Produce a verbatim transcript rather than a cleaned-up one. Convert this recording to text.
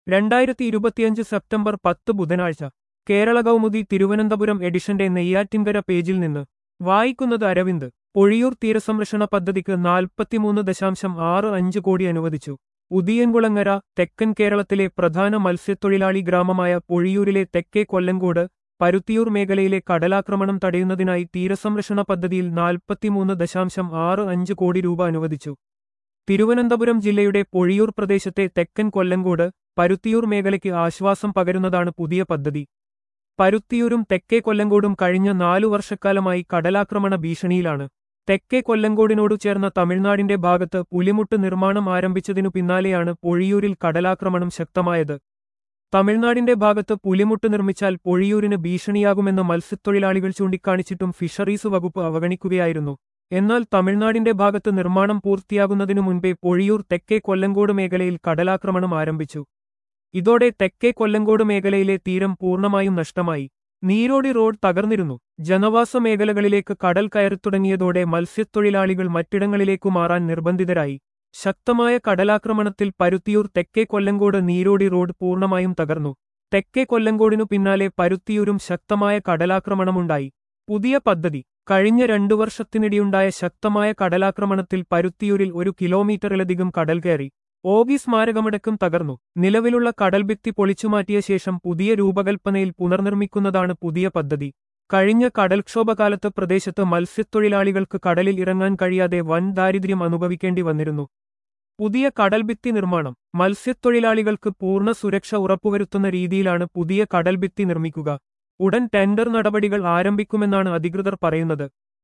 രണ്ടായിരത്തി ഇരുപത്തിയഞ്ച് സെപ്റ്റംബർ പത്ത് ബുധനാഴ്ച കേരള കൗമുദി തിരുവനന്തപുരം എഡിഷന്റെ നെയ്യാറ്റിൻകര പേജിൽ നിന്ന് വായിക്കുന്നത് അരവിന്ദ്. പൊഴിയൂർ തീരസംരക്ഷണ പദ്ധതിക്ക് നാൽപ്പത്തിമൂന്ന് ദശാംശം ആറ് അഞ്ച് കോടി അനുവദിച്ചു. ഉദിയൻകുളങ്ങര. തെക്കൻ കേരളത്തിലെ പ്രധാന മത്സ്യത്തൊഴിലാളി ഗ്രാമമായ പൊഴിയൂരിലെ തെക്കേ കൊല്ലങ്കോട്, പരുത്തിയൂർ മേഖലയിലെ കടലാക്രമണം തടയുന്നതിനായി തീരസംരക്ഷണ പദ്ധതിയിൽ നാൽപ്പത്തിമൂന്ന് ദശാംശം ആറ് അഞ്ച് കോടി രൂപ അനുവദിച്ചു. തിരുവനന്തപുരം ജില്ലയുടെ പൊഴിയൂർ പ്രദേശത്തെ തെക്കൻ കൊല്ലങ്കോട്, പരുത്തിയൂർ മേഖലയ്ക്ക് ആശ്വാസം പകരുന്നതാണ് പുതിയ പദ്ധതി. പരുത്തിയൂരും തെക്കേ കൊല്ലങ്കോടും കഴിഞ്ഞ നാലു വർഷക്കാലമായി കടലാക്രമണ ഭീഷണിയിലാണ്. തെക്കേ കൊല്ലങ്കോടിനോടു ചേർന്ന തമിഴ്നാടിന്റെ ഭാഗത്ത് പുലിമുട്ട് നിർമ്മാണം ആരംഭിച്ചതിനു പിന്നാലെയാണ് പൊഴിയൂരിൽ കടലാക്രമണം ശക്തമായത്. തമിഴ്നാടിന്റെ ഭാഗത്ത് പുലിമുട്ട് നിർമ്മിച്ചാൽ പൊഴിയൂരിന് ഭീഷണിയാകുമെന്ന് മത്സ്യത്തൊഴിലാളികൾ ചൂണ്ടിക്കാണിച്ചിട്ടും ഫിഷറീസ് വകുപ്പ് അവഗണിക്കുകയായിരുന്നു. എന്നാൽ തമിഴ്നാടിന്റെ ഭാഗത്ത് നിർമ്മാണം പൂർത്തിയാകുന്നതിനു മുൻപേ പൊഴിയൂർ തെക്കേ കൊല്ലങ്കോട് മേഖലയിൽ കടലാക്രമണം ആരംഭിച്ചു. ഇതോടെ തെക്കേ കൊല്ലങ്കോട് മേഖലയിലെ തീരം പൂർണ്ണമായും നഷ്ടമായി. നീരോടി റോഡ് തകർന്നിരുന്നു. ജനവാസ മേഖലകളിലേക്ക് കടൽ കയറിത്തുടങ്ങിയതോടെ മത്സ്യത്തൊഴിലാളികൾ മറ്റിടങ്ങളിലേക്കു മാറാൻ നിർബന്ധിതരായി. ശക്തമായ കടലാക്രമണത്തിൽ പരുത്തിയൂർ തെക്കേ കൊല്ലങ്കോട് നീരോടി റോഡ് പൂർണ്ണമായും തകർന്നു. തെക്കേ കൊല്ലങ്കോടിനു പിന്നാലെ പരുത്തിയൂരും ശക്തമായ കടലാക്രമണമുണ്ടായി. പുതിയ പദ്ധതി. കഴിഞ്ഞ രണ്ടു വർഷത്തിനിടെയുണ്ടായ ശക്തമായ കടലാക്രമണത്തിൽ പരുത്തിയൂരിൽ ഒരു കിലോമീറ്ററിലധികം കടൽ കയറി. ഓഗി സ്മാരകമടക്കം തകർന്നു. നിലവിലുള്ള കടൽഭിത്തി പൊളിച്ചുമാറ്റിയ ശേഷം പുതിയ രൂപകൽപ്പനയിൽ പുനർനിർമ്മിക്കുന്നതാണ് പുതിയ പദ്ധതി. കഴിഞ്ഞ കടൽക്ഷോഭകാലത്ത് പ്രദേശത്ത് മത്സ്യത്തൊഴിലാളികൾക്ക് കടലിൽ ഇറങ്ങാൻ കഴിയാതെ വൻ ദാരിദ്ര്യം അനുഭവിക്കേണ്ടി വന്നിരുന്നു. പുതിയ കടൽഭിത്തി നിർമ്മാണം. മത്സ്യത്തൊഴിലാളികൾക്ക് പൂർണ്ണ സുരക്ഷ ഉറപ്പുവരുത്തുന്ന രീതിയിലാണ് പുതിയ കടൽഭിത്തി നിർമ്മിക്കുക. ഉടൻ ടെൻഡർ നടപടികൾ ആരംഭിക്കുമെന്നാണ് അധികൃതർ പറയുന്നത്.